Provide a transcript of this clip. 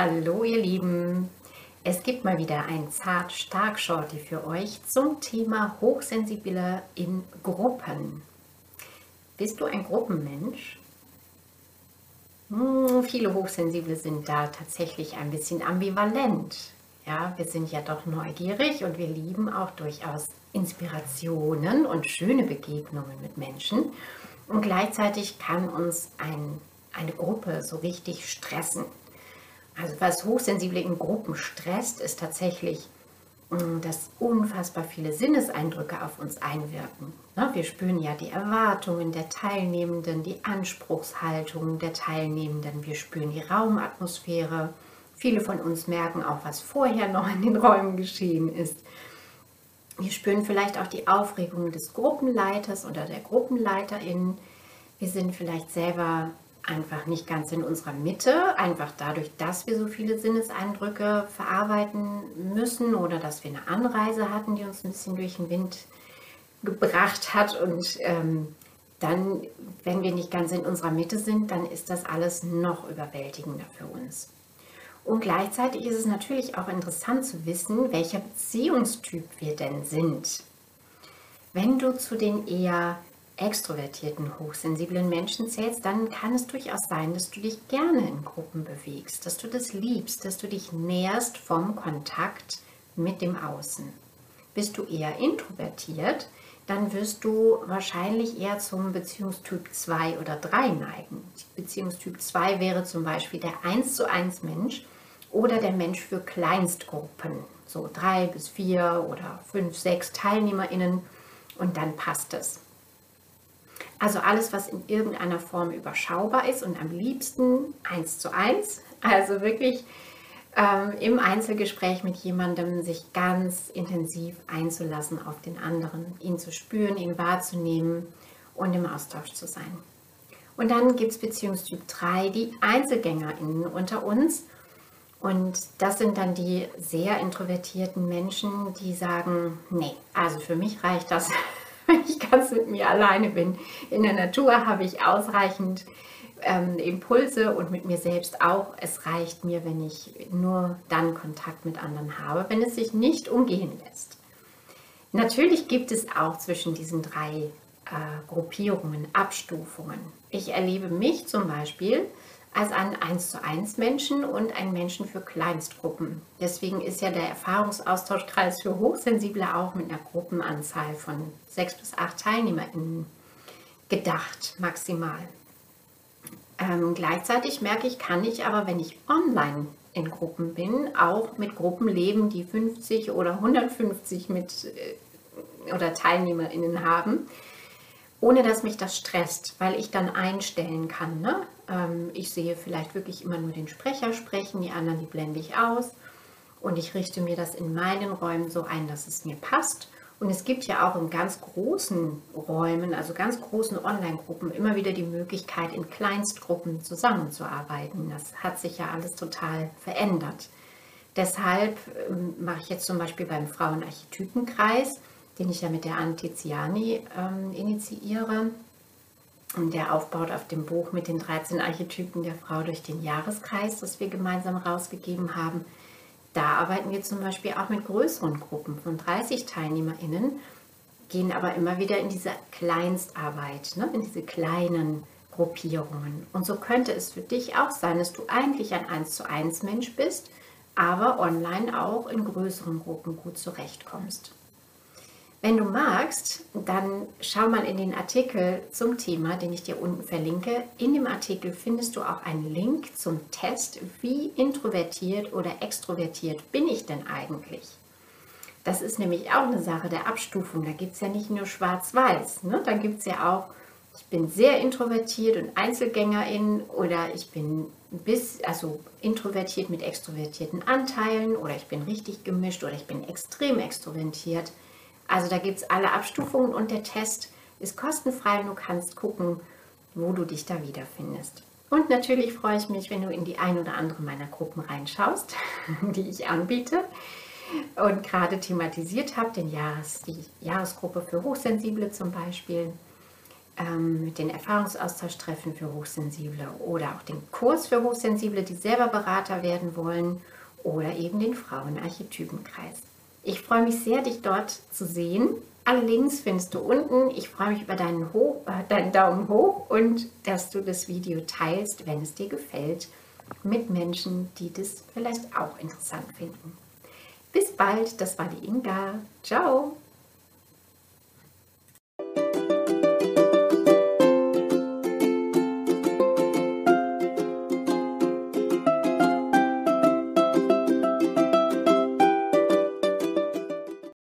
Hallo ihr Lieben, es gibt mal wieder ein Zart-Stark-Shorty für euch zum Thema Hochsensible in Gruppen. Bist du ein Gruppenmensch? Viele Hochsensible sind da tatsächlich ein bisschen ambivalent. Ja, wir sind ja doch neugierig und wir lieben auch durchaus Inspirationen und schöne Begegnungen mit Menschen. Und gleichzeitig kann uns eine Gruppe so richtig stressen. Also was Hochsensible in Gruppen stresst, ist tatsächlich, dass unfassbar viele Sinneseindrücke auf uns einwirken. Wir spüren ja die Erwartungen der Teilnehmenden, die Anspruchshaltung der Teilnehmenden, wir spüren die Raumatmosphäre. Viele von uns merken auch, was vorher noch in den Räumen geschehen ist. Wir spüren vielleicht auch die Aufregung des Gruppenleiters oder der Gruppenleiterin. Wir sind vielleicht selber einfach nicht ganz in unserer Mitte, einfach dadurch, dass wir so viele Sinneseindrücke verarbeiten müssen oder dass wir eine Anreise hatten, die uns ein bisschen durch den Wind gebracht hat. Und dann, wenn wir nicht ganz in unserer Mitte sind, dann ist das alles noch überwältigender für uns. Und gleichzeitig ist es natürlich auch interessant zu wissen, welcher Beziehungstyp wir denn sind. Wenn du zu den eher extrovertierten, hochsensiblen Menschen zählst, dann kann es durchaus sein, dass du dich gerne in Gruppen bewegst, dass du das liebst, dass du dich näherst vom Kontakt mit dem Außen. Bist du eher introvertiert, dann wirst du wahrscheinlich eher zum Beziehungstyp 2 oder 3 neigen. Beziehungstyp 2 wäre zum Beispiel der 1:1 Mensch oder der Mensch für Kleinstgruppen, so 3 bis 4 oder 5, 6 TeilnehmerInnen, und dann passt es. Also alles, was in irgendeiner Form überschaubar ist und am liebsten 1:1, also wirklich im Einzelgespräch mit jemandem sich ganz intensiv einzulassen auf den anderen, ihn zu spüren, ihn wahrzunehmen und im Austausch zu sein. Und dann gibt es Beziehungstyp 3, die EinzelgängerInnen unter uns. Und das sind dann die sehr introvertierten Menschen, die sagen, nee, also für mich reicht das, wenn ich ganz mit mir alleine bin. In der Natur habe ich ausreichend Impulse und mit mir selbst auch. Es reicht mir, wenn ich nur dann Kontakt mit anderen habe, wenn es sich nicht umgehen lässt. Natürlich gibt es auch zwischen diesen drei Gruppierungen Abstufungen. Ich erlebe mich zum Beispiel als einen 1:1 Menschen und einen Menschen für Kleinstgruppen. Deswegen ist ja der Erfahrungsaustauschkreis für Hochsensible auch mit einer Gruppenanzahl von 6 bis 8 TeilnehmerInnen gedacht, maximal. Gleichzeitig merke ich, kann ich aber, wenn ich online in Gruppen bin, auch mit Gruppen leben, die 50 oder 150 oder TeilnehmerInnen haben, ohne dass mich das stresst, weil ich dann einstellen kann. Ne? Ich sehe vielleicht wirklich immer nur den Sprecher sprechen, die anderen, die blende ich aus, und ich richte mir das in meinen Räumen so ein, dass es mir passt. Und es gibt ja auch in ganz großen Räumen, also ganz großen Online-Gruppen, immer wieder die Möglichkeit, in Kleinstgruppen zusammenzuarbeiten. Das hat sich ja alles total verändert. Deshalb mache ich jetzt zum Beispiel beim Frauenarchetypenkreis, den ich ja mit der Anne Tiziani initiiere, und der aufbaut auf dem Buch mit den 13 Archetypen der Frau durch den Jahreskreis, das wir gemeinsam rausgegeben haben. Da arbeiten wir zum Beispiel auch mit größeren Gruppen von 30 TeilnehmerInnen, gehen aber immer wieder in diese Kleinstarbeit, ne, in diese kleinen Gruppierungen. Und so könnte es für dich auch sein, dass du eigentlich ein 1:1 Mensch bist, aber online auch in größeren Gruppen gut zurechtkommst. Wenn du magst, dann schau mal in den Artikel zum Thema, den ich dir unten verlinke. In dem Artikel findest du auch einen Link zum Test, wie introvertiert oder extrovertiert bin ich denn eigentlich? Das ist nämlich auch eine Sache der Abstufung. Da gibt es ja nicht nur schwarz-weiß. Ne? Da gibt es ja auch, ich bin sehr introvertiert und Einzelgängerin, oder ich bin introvertiert mit extrovertierten Anteilen, oder ich bin richtig gemischt, oder ich bin extrem extrovertiert. Also da gibt es alle Abstufungen, und der Test ist kostenfrei und du kannst gucken, wo du dich da wiederfindest. Und natürlich freue ich mich, wenn du in die ein oder andere meiner Gruppen reinschaust, die ich anbiete und gerade thematisiert habe, die Jahresgruppe für Hochsensible zum Beispiel. mit den Erfahrungsaustausch-Treffen für Hochsensible oder auch den Kurs für Hochsensible, die selber Berater werden wollen, oder eben den Frauenarchetypenkreis. Ich freue mich sehr, dich dort zu sehen. Alle Links findest du unten. Ich freue mich über deinen Daumen hoch und dass du das Video teilst, wenn es dir gefällt, mit Menschen, die das vielleicht auch interessant finden. Bis bald, das war die Inga. Ciao!